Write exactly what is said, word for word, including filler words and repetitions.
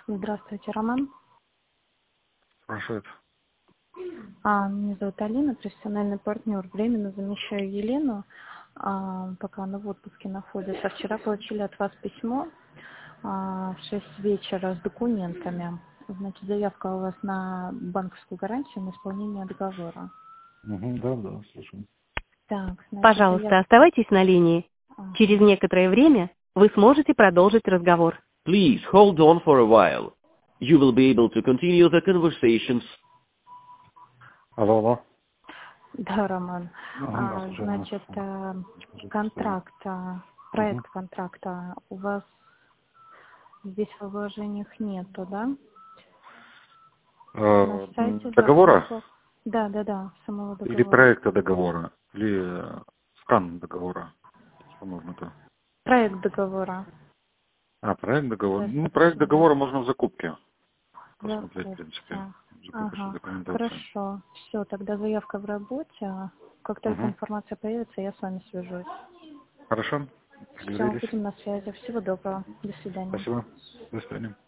Здравствуйте, Роман. Спрашивает. А, меня зовут Алина, профессиональный партнер. Временно замещаю Елену, а, пока она в отпуске находится. Вчера получили от вас письмо а, в шесть вечера с документами. Значит, заявка у вас на банковскую гарантию на исполнение договора. Угу, да, да, слушаю. Так, значит, Пожалуйста, заявка... оставайтесь на линии. Ага. Через некоторое время вы сможете продолжить разговор. Please hold on for a while. You will be able to continue the conversations. Алло, алло. Да, Роман. Ага, да, А, слушаю вас. значит, а, Скажите, контракт, а, проект Угу. контракта у вас здесь в вложениях нету, да? На Э, сайте договора Зарплатов. Да, да, да, самого или договора. проекта договора? Или э, скан договора? Что нужно-то? Проект договора. А, проект договора. Сейчас Ну, проект подожди, да. договора можно в закупке посмотреть, в принципе. Закупки. Закупочная Ага, документация. хорошо. Все, тогда заявка в работе. Как только Угу. информация появится, я с вами свяжусь. Хорошо. Все, Договорились. будем на связи. Всего доброго. До свидания. Спасибо. До свидания.